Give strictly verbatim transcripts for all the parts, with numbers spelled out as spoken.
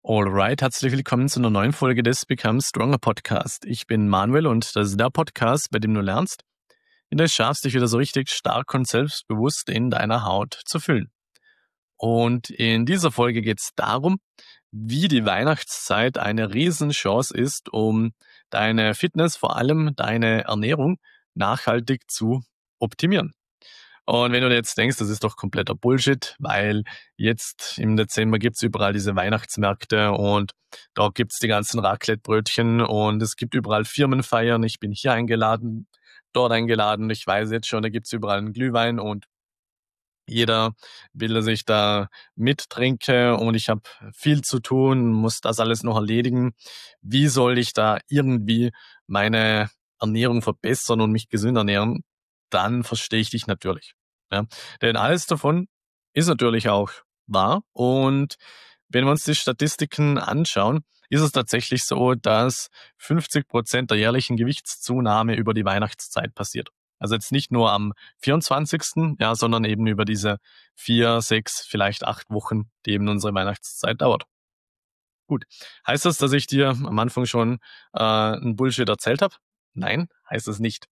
Alright, herzlich willkommen zu einer neuen Folge des Become Stronger Podcast. Ich bin Manuel und das ist der Podcast, bei dem du lernst, wie du es schaffst, dich wieder so richtig stark und selbstbewusst in deiner Haut zu fühlen. Und in dieser Folge geht es darum, wie die Weihnachtszeit eine Riesenchance ist, um deine Fitness, vor allem deine Ernährung, nachhaltig zu optimieren. Und wenn du dir jetzt denkst, das ist doch kompletter Bullshit, weil jetzt im Dezember gibt's überall diese Weihnachtsmärkte und da gibt's die ganzen Raclette-Brötchen und es gibt überall Firmenfeiern. Ich bin hier eingeladen, dort eingeladen. Ich weiß jetzt schon, da gibt's überall einen Glühwein und jeder will, dass ich da mittrinke und ich habe viel zu tun, muss das alles noch erledigen. Wie soll ich da irgendwie meine Ernährung verbessern und mich gesünder ernähren? Dann verstehe ich dich natürlich. Ja? Denn alles davon ist natürlich auch wahr. Und wenn wir uns die Statistiken anschauen, ist es tatsächlich so, dass fünfzig Prozent der jährlichen Gewichtszunahme über die Weihnachtszeit passiert. Also jetzt nicht nur am vierundzwanzigsten, ja, sondern eben über diese vier, sechs, vielleicht acht Wochen, die eben unsere Weihnachtszeit dauert. Gut. Heißt das, dass ich dir am Anfang schon äh, einen Bullshit erzählt habe? Nein, heißt es nicht.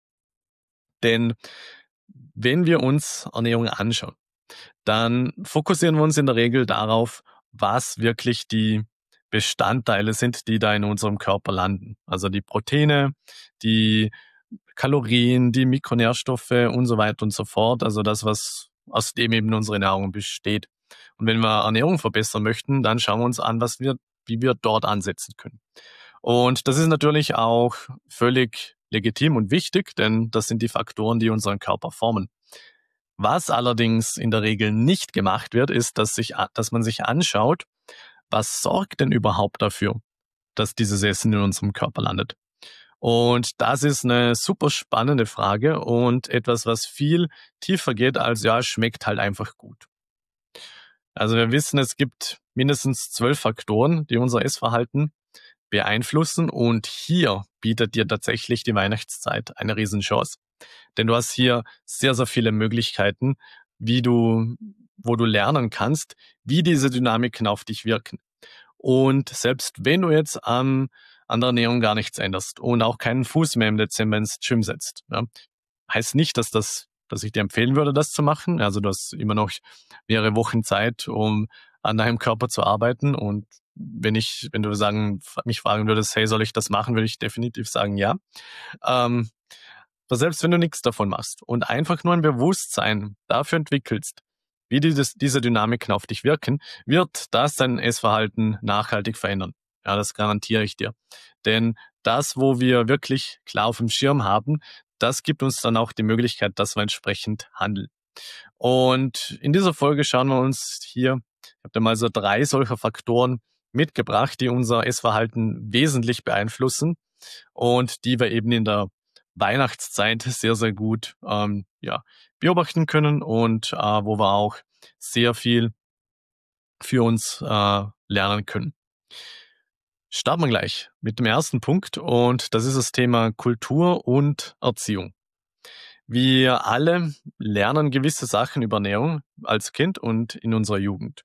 Denn wenn wir uns Ernährung anschauen, dann fokussieren wir uns in der Regel darauf, was wirklich die Bestandteile sind, die da in unserem Körper landen. Also die Proteine, die Kalorien, die Mikronährstoffe und so weiter und so fort. Also das, was aus dem eben unsere Nahrung besteht. Und wenn wir Ernährung verbessern möchten, dann schauen wir uns an, was wir, wie wir dort ansetzen können. Und das ist natürlich auch völlig legitim und wichtig, denn das sind die Faktoren, die unseren Körper formen. Was allerdings in der Regel nicht gemacht wird, ist, dass, sich, dass man sich anschaut, was sorgt denn überhaupt dafür, dass dieses Essen in unserem Körper landet. Und das ist eine super spannende Frage und etwas, was viel tiefer geht als, ja, schmeckt halt einfach gut. Also wir wissen, es gibt mindestens zwölf Faktoren, die unser Essverhalten beeinflussen und hier bietet dir tatsächlich die Weihnachtszeit eine Riesenchance. Denn du hast hier sehr, sehr viele Möglichkeiten, wie du, wo du lernen kannst, wie diese Dynamiken auf dich wirken. Und selbst wenn du jetzt an, an der Ernährung gar nichts änderst und auch keinen Fuß mehr im Dezember ins Gym setzt, ja, heißt nicht, dass das, dass ich dir empfehlen würde, das zu machen. Also du hast immer noch mehrere Wochen Zeit, um an deinem Körper zu arbeiten. Und wenn ich, wenn du sagen, mich fragen würdest, hey, soll ich das machen, würde ich definitiv sagen, ja. Ähm, aber selbst wenn du nichts davon machst und einfach nur ein Bewusstsein dafür entwickelst, wie dieses, diese Dynamiken auf dich wirken, wird das dein Essverhalten nachhaltig verändern. Ja, das garantiere ich dir. Denn das, wo wir wirklich klar auf dem Schirm haben, das gibt uns dann auch die Möglichkeit, dass wir entsprechend handeln. Und in dieser Folge schauen wir uns hier, ich habe da mal so drei solcher Faktoren mitgebracht, die unser Essverhalten wesentlich beeinflussen und die wir eben in der Weihnachtszeit sehr, sehr gut ähm, ja, beobachten können und äh, wo wir auch sehr viel für uns äh, lernen können. Starten wir gleich mit dem ersten Punkt und das ist das Thema Kultur und Erziehung. Wir alle lernen gewisse Sachen über Ernährung als Kind und in unserer Jugend.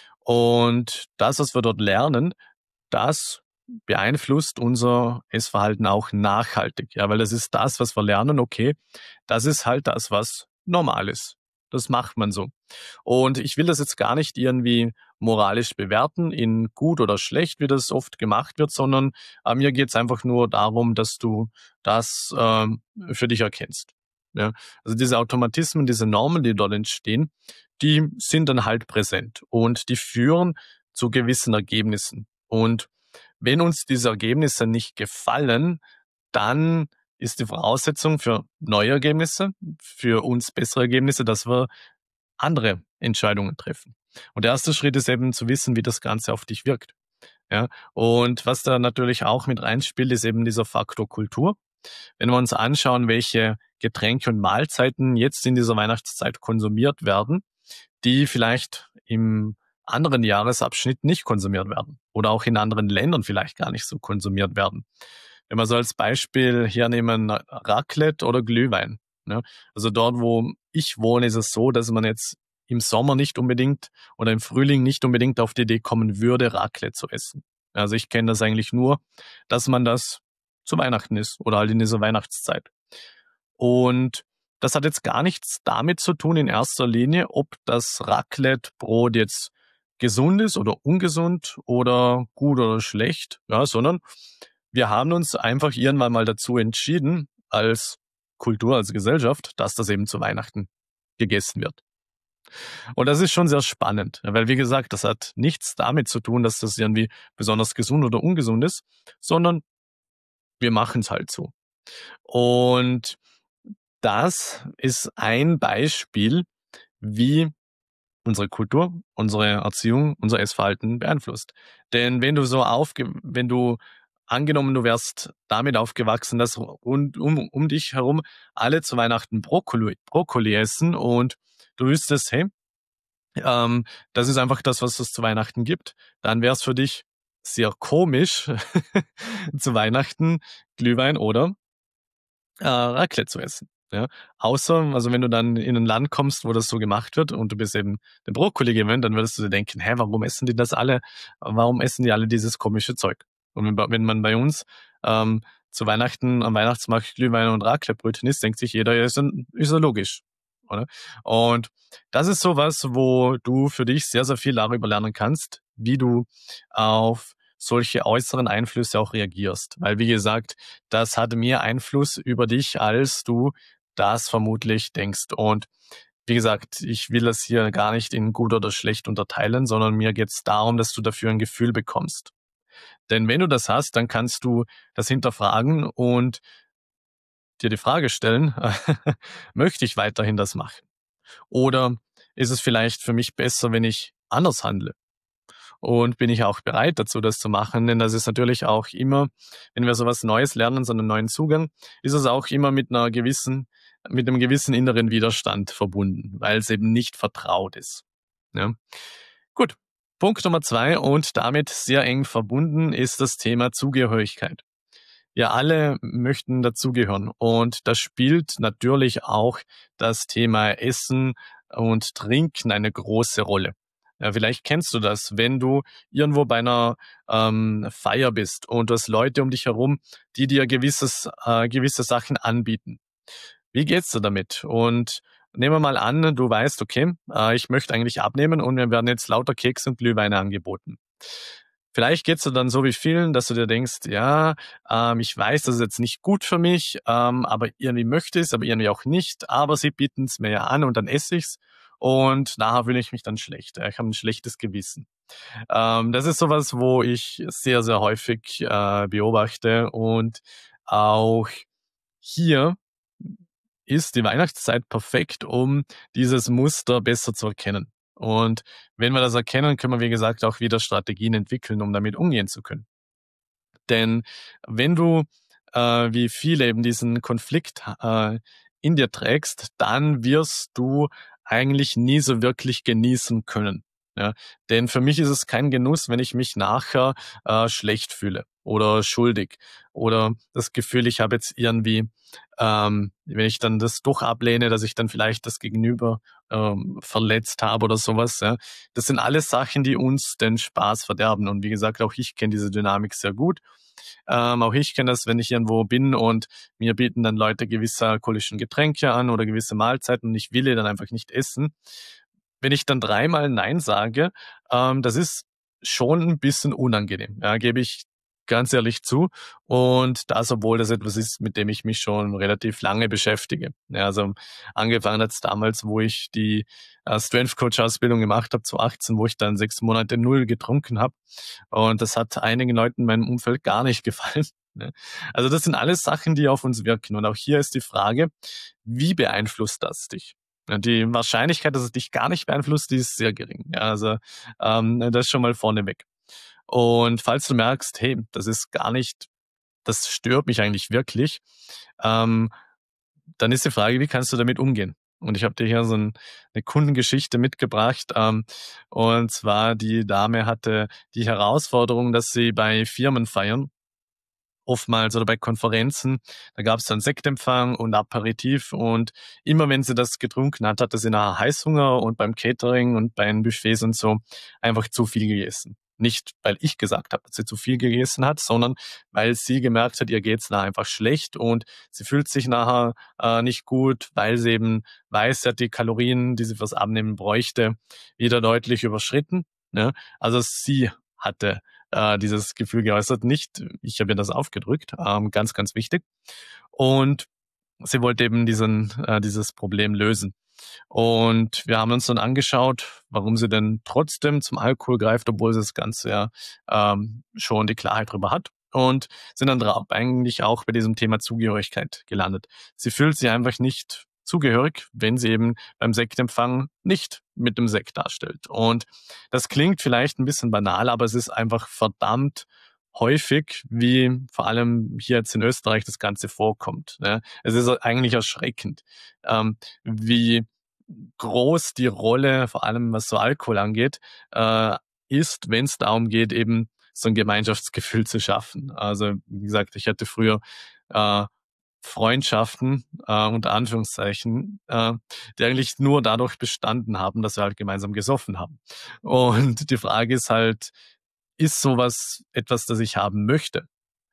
Und das, was wir dort lernen, das beeinflusst unser Essverhalten auch nachhaltig. Ja, weil das ist das, was wir lernen, okay, das ist halt das, was normal ist. Das macht man so. Und ich will das jetzt gar nicht irgendwie moralisch bewerten, in gut oder schlecht, wie das oft gemacht wird, sondern äh, mir geht es einfach nur darum, dass du das ähm, für dich erkennst. Ja? Also diese Automatismen, diese Normen, die dort entstehen, die sind dann halt präsent und die führen zu gewissen Ergebnissen. Und wenn uns diese Ergebnisse nicht gefallen, dann ist die Voraussetzung für neue Ergebnisse, für uns bessere Ergebnisse, dass wir andere Entscheidungen treffen. Und der erste Schritt ist eben zu wissen, wie das Ganze auf dich wirkt. Ja, und was da natürlich auch mit reinspielt, ist eben dieser Faktor Kultur. Wenn wir uns anschauen, welche Getränke und Mahlzeiten jetzt in dieser Weihnachtszeit konsumiert werden, die vielleicht im anderen Jahresabschnitt nicht konsumiert werden oder auch in anderen Ländern vielleicht gar nicht so konsumiert werden. Wenn wir so als Beispiel hernehmen, Raclette oder Glühwein. Ne? Also dort, wo ich wohne, ist es so, dass man jetzt im Sommer nicht unbedingt oder im Frühling nicht unbedingt auf die Idee kommen würde, Raclette zu essen. Also ich kenne das eigentlich nur, dass man das zu Weihnachten isst oder halt in dieser Weihnachtszeit. Und das hat jetzt gar nichts damit zu tun in erster Linie, ob das Raclette-Brot jetzt gesund ist oder ungesund oder gut oder schlecht, ja, sondern wir haben uns einfach irgendwann mal dazu entschieden, als Kultur, als Gesellschaft, dass das eben zu Weihnachten gegessen wird. Und das ist schon sehr spannend, weil wie gesagt, das hat nichts damit zu tun, dass das irgendwie besonders gesund oder ungesund ist, sondern wir machen es halt so. Und das ist ein Beispiel, wie unsere Kultur, unsere Erziehung, unser Essverhalten beeinflusst. Denn wenn du so aufge, wenn du angenommen, du wärst damit aufgewachsen, dass rund um, um dich herum alle zu Weihnachten Brokkoli, Brokkoli essen und du wüsstest, hey, ähm, das ist einfach das, was es zu Weihnachten gibt, dann wäre es für dich sehr komisch, zu Weihnachten Glühwein oder äh, Raclette zu essen. Ja, außer, also wenn du dann in ein Land kommst, wo das so gemacht wird und du bist eben der Brokkoli gewöhnt, dann würdest du dir denken, hä, warum essen die das alle? Warum essen die alle dieses komische Zeug? Und wenn, wenn man bei uns ähm, zu Weihnachten am Weihnachtsmarkt Glühwein und Raclettebrötchen isst, denkt sich jeder, ja, ist, ein, ist ja logisch. Oder? Und das ist sowas, wo du für dich sehr, sehr viel darüber lernen kannst, wie du auf solche äußeren Einflüsse auch reagierst. Weil, wie gesagt, das hat mehr Einfluss über dich, als du das vermutlich denkst. Und wie gesagt, ich will das hier gar nicht in gut oder schlecht unterteilen, sondern mir geht es darum, dass du dafür ein Gefühl bekommst. Denn wenn du das hast, dann kannst du das hinterfragen und dir die Frage stellen, möchte ich weiterhin das machen? Oder ist es vielleicht für mich besser, wenn ich anders handle? Und bin ich auch bereit dazu, das zu machen? Denn das ist natürlich auch immer, wenn wir sowas Neues lernen, so einen neuen Zugang, ist es auch immer mit einer gewissen, mit einem gewissen inneren Widerstand verbunden, weil es eben nicht vertraut ist. Ja. Gut. Punkt Nummer zwei und damit sehr eng verbunden ist das Thema Zugehörigkeit. Wir alle möchten dazugehören und das spielt natürlich auch das Thema Essen und Trinken eine große Rolle. Ja, vielleicht kennst du das, wenn du irgendwo bei einer ähm, Feier bist und du hast Leute um dich herum, die dir gewisses, äh, gewisse Sachen anbieten. Wie geht's dir damit? Und nehmen wir mal an, du weißt, okay, äh, ich möchte eigentlich abnehmen und mir werden jetzt lauter Kekse und Glühweine angeboten. Vielleicht geht's dir dann so wie vielen, dass du dir denkst, ja, ähm, ich weiß, das ist jetzt nicht gut für mich, ähm, aber irgendwie möchte ich es, aber irgendwie auch nicht. Aber sie bieten es mir ja an und dann esse ich's und nachher fühle ich mich dann schlecht. Ja, ich habe ein schlechtes Gewissen. Ähm, das ist sowas, wo ich sehr, sehr häufig äh, beobachte und auch hier ist die Weihnachtszeit perfekt, um dieses Muster besser zu erkennen. Und wenn wir das erkennen, können wir, wie gesagt, auch wieder Strategien entwickeln, um damit umgehen zu können. Denn wenn du, äh, wie viele eben diesen Konflikt äh, in dir trägst, dann wirst du eigentlich nie so wirklich genießen können. Ja, denn für mich ist es kein Genuss, wenn ich mich nachher äh, schlecht fühle oder schuldig oder das Gefühl, ich habe jetzt irgendwie, ähm, wenn ich dann das doch ablehne, dass ich dann vielleicht das Gegenüber ähm, verletzt habe oder sowas. Ja. Das sind alles Sachen, die uns den Spaß verderben. Und wie gesagt, auch ich kenne diese Dynamik sehr gut. Ähm, auch ich kenne das, wenn ich irgendwo bin und mir bieten dann Leute gewisse alkoholischen Getränke an oder gewisse Mahlzeiten und ich will die dann einfach nicht essen. Wenn ich dann dreimal Nein sage, ähm, das ist schon ein bisschen unangenehm, ja, gebe ich ganz ehrlich zu. Und das, obwohl das etwas ist, mit dem ich mich schon relativ lange beschäftige. Ja, also angefangen hat's damals, wo ich die äh, Strength Coach Ausbildung gemacht habe, zu achtzehn, wo ich dann sechs Monate null getrunken habe. Und das hat einigen Leuten in meinem Umfeld gar nicht gefallen. Ne? Also das sind alles Sachen, die auf uns wirken. Und auch hier ist die Frage, wie beeinflusst das dich? Ja, die Wahrscheinlichkeit, dass es dich gar nicht beeinflusst, die ist sehr gering. Ja, also ähm, das schon mal vorneweg. Und falls du merkst, hey, das ist gar nicht, das stört mich eigentlich wirklich, ähm, dann ist die Frage, wie kannst du damit umgehen? Und ich habe dir hier so ein, eine Kundengeschichte mitgebracht. Ähm, und zwar die Dame hatte die Herausforderung, dass sie bei Firmenfeiern oftmals oder bei Konferenzen, da gab es dann Sektempfang und Aperitif und immer wenn sie das getrunken hat, hatte sie nachher Heißhunger und beim Catering und bei den Buffets und so einfach zu viel gegessen. Nicht, weil ich gesagt habe, dass sie zu viel gegessen hat, sondern weil sie gemerkt hat, ihr geht's nachher einfach schlecht und sie fühlt sich nachher äh, nicht gut, weil sie eben weiß, sie hat die Kalorien, die sie fürs Abnehmen bräuchte, wieder deutlich überschritten. Ne? Also sie hatte äh, dieses Gefühl geäußert, nicht ich habe ihr das aufgedrückt, ähm, ganz, ganz wichtig. Und sie wollte eben diesen, äh, dieses Problem lösen. Und wir haben uns dann angeschaut, warum sie denn trotzdem zum Alkohol greift, obwohl sie das Ganze ja ähm, schon die Klarheit darüber hat. Und sind dann drauf eigentlich auch bei diesem Thema Zugehörigkeit gelandet. Sie fühlt sich einfach nicht zugehörig, wenn sie eben beim Sektempfang nicht mit dem Sekt darstellt. Und das klingt vielleicht ein bisschen banal, aber es ist einfach verdammt häufig, wie vor allem hier jetzt in Österreich das Ganze vorkommt. Ne? Es ist eigentlich erschreckend, ähm, wie groß die Rolle, vor allem was so Alkohol angeht, äh, ist, wenn es darum geht, eben so ein Gemeinschaftsgefühl zu schaffen. Also wie gesagt, ich hatte früher äh, Freundschaften, äh, unter Anführungszeichen, äh, die eigentlich nur dadurch bestanden haben, dass wir halt gemeinsam gesoffen haben. Und die Frage ist halt, ist sowas etwas, das ich haben möchte?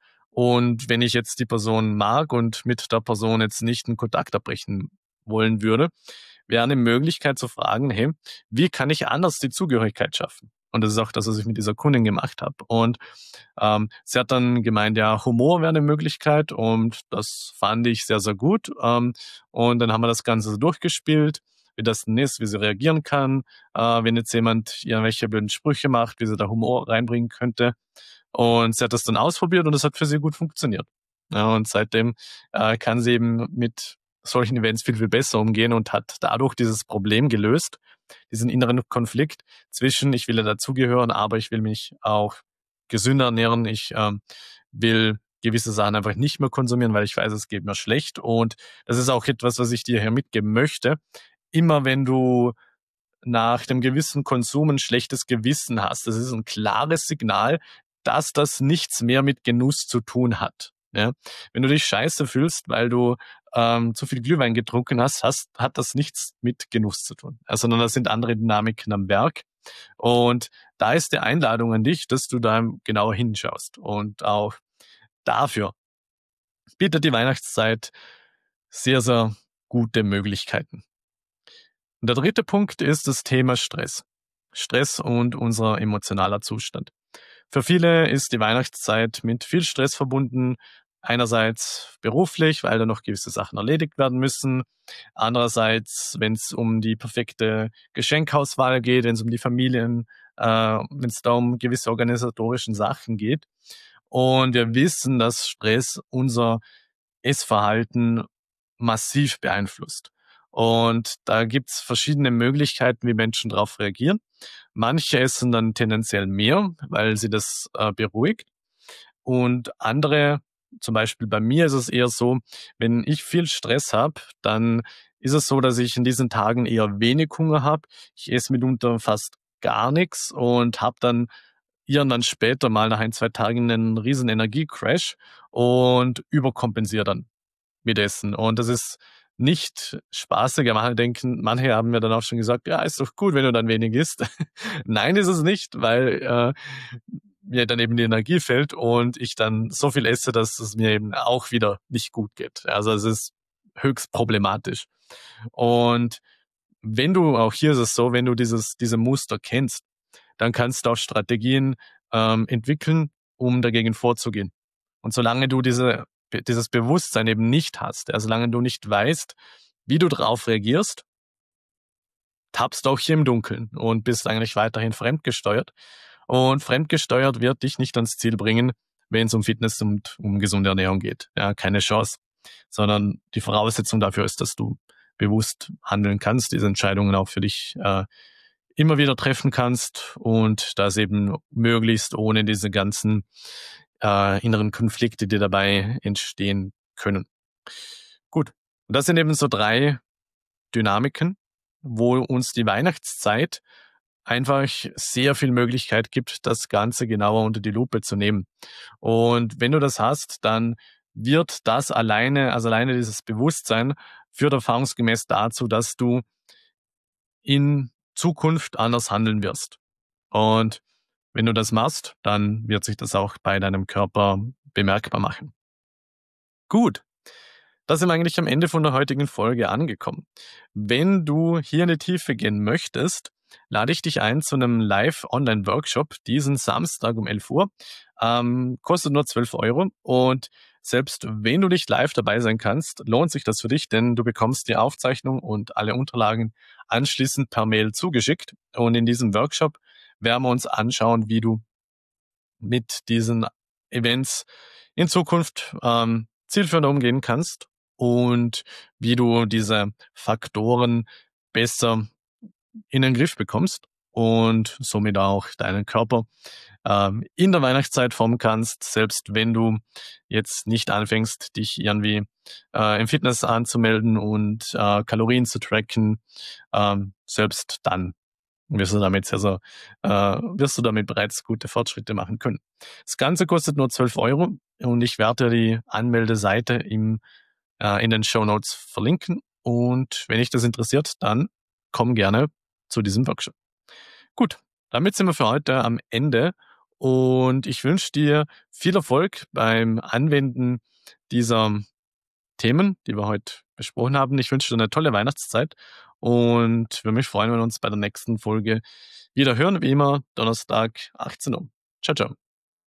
Und wenn ich jetzt die Person mag und mit der Person jetzt nicht einen Kontakt abbrechen wollen würde, wäre eine Möglichkeit zu fragen, hey, wie kann ich anders die Zugehörigkeit schaffen? Und das ist auch das, was ich mit dieser Kundin gemacht habe. Und ähm, sie hat dann gemeint, ja, Humor wäre eine Möglichkeit und das fand ich sehr, sehr gut. Ähm, und dann haben wir das Ganze so durchgespielt, wie das denn ist, wie sie reagieren kann, äh, wenn jetzt jemand irgendwelche blöden Sprüche macht, wie sie da Humor reinbringen könnte. Und sie hat das dann ausprobiert und es hat für sie gut funktioniert. Ja, und seitdem äh, kann sie eben mit solchen Events viel, viel besser umgehen und hat dadurch dieses Problem gelöst, diesen inneren Konflikt zwischen, ich will ja dazugehören, aber ich will mich auch gesünder ernähren, ich ähm, will gewisse Sachen einfach nicht mehr konsumieren, weil ich weiß, es geht mir schlecht. Und das ist auch etwas, was ich dir hier mitgeben möchte. Immer wenn du nach dem gewissen Konsum ein schlechtes Gewissen hast. Das ist ein klares Signal, dass das nichts mehr mit Genuss zu tun hat. Ja? Wenn du dich scheiße fühlst, weil du ähm, zu viel Glühwein getrunken hast, hast, hat das nichts mit Genuss zu tun, ja, sondern das sind andere Dynamiken am Werk. Und da ist die Einladung an dich, dass du da genauer hinschaust. Und auch dafür bietet die Weihnachtszeit sehr, sehr gute Möglichkeiten. Und der dritte Punkt ist das Thema Stress. Stress und unser emotionaler Zustand. Für viele ist die Weihnachtszeit mit viel Stress verbunden. Einerseits beruflich, weil da noch gewisse Sachen erledigt werden müssen. Andererseits, wenn es um die perfekte Geschenkauswahl geht, wenn es um die Familien, äh, wenn es da um gewisse organisatorischen Sachen geht. Und wir wissen, dass Stress unser Essverhalten massiv beeinflusst. Und da gibt's verschiedene Möglichkeiten, wie Menschen darauf reagieren. Manche essen dann tendenziell mehr, weil sie das äh, beruhigt. Und andere, zum Beispiel bei mir ist es eher so, wenn ich viel Stress habe, dann ist es so, dass ich in diesen Tagen eher wenig Hunger habe. Ich esse mitunter fast gar nichts und habe dann irgendwann später mal nach ein, zwei Tagen einen riesen Energiecrash und überkompensiere dann mit Essen. Und das ist nicht spaßig. Manche denken, manche haben mir dann auch schon gesagt, ja, ist doch gut, wenn du dann wenig isst. Nein, ist es nicht, weil äh, mir dann eben die Energie fällt und ich dann so viel esse, dass es mir eben auch wieder nicht gut geht. Also es ist höchst problematisch. Und wenn du, auch hier ist es so, wenn du dieses, diese Muster kennst, dann kannst du auch Strategien ähm, entwickeln, um dagegen vorzugehen. Und solange du diese, dieses Bewusstsein eben nicht hast, also solange du nicht weißt, wie du darauf reagierst, tappst du auch hier im Dunkeln und bist eigentlich weiterhin fremdgesteuert. Und fremdgesteuert wird dich nicht ans Ziel bringen, wenn es um Fitness und um gesunde Ernährung geht. Ja, keine Chance. Sondern die Voraussetzung dafür ist, dass du bewusst handeln kannst, diese Entscheidungen auch für dich äh, immer wieder treffen kannst und das eben möglichst ohne diese ganzen äh, inneren Konflikte, die dabei entstehen können. Gut, und das sind eben so drei Dynamiken, wo uns die Weihnachtszeit einfach sehr viel Möglichkeit gibt, das Ganze genauer unter die Lupe zu nehmen. Und wenn du das hast, dann wird das alleine, also alleine dieses Bewusstsein, führt erfahrungsgemäß dazu, dass du in Zukunft anders handeln wirst. Und wenn du das machst, dann wird sich das auch bei deinem Körper bemerkbar machen. Gut, da sind wir eigentlich am Ende von der heutigen Folge angekommen. Wenn du hier in die Tiefe gehen möchtest, lade ich dich ein zu einem Live-Online-Workshop diesen Samstag um elf Uhr. Ähm, kostet nur zwölf Euro und selbst wenn du nicht live dabei sein kannst, lohnt sich das für dich, denn du bekommst die Aufzeichnung und alle Unterlagen anschließend per Mail zugeschickt. Und in diesem Workshop werden wir uns anschauen, wie du mit diesen Events in Zukunft ähm, zielführend umgehen kannst und wie du diese Faktoren besser in den Griff bekommst und somit auch deinen Körper ähm, in der Weihnachtszeit formen kannst, selbst wenn du jetzt nicht anfängst, dich irgendwie äh, im Fitness anzumelden und äh, Kalorien zu tracken, ähm, selbst dann wirst du damit also, äh, wirst du damit bereits gute Fortschritte machen können. Das Ganze kostet nur zwölf Euro und ich werde dir die Anmeldeseite im, äh, in den Shownotes verlinken. Und wenn dich das interessiert, dann komm gerne zu diesem Workshop. Gut, damit sind wir für heute am Ende und ich wünsche dir viel Erfolg beim Anwenden dieser Themen, die wir heute besprochen haben. Ich wünsche dir eine tolle Weihnachtszeit und würde mich freuen, wenn wir uns bei der nächsten Folge wieder hören, wie immer, Donnerstag, achtzehn Uhr. Ciao, ciao.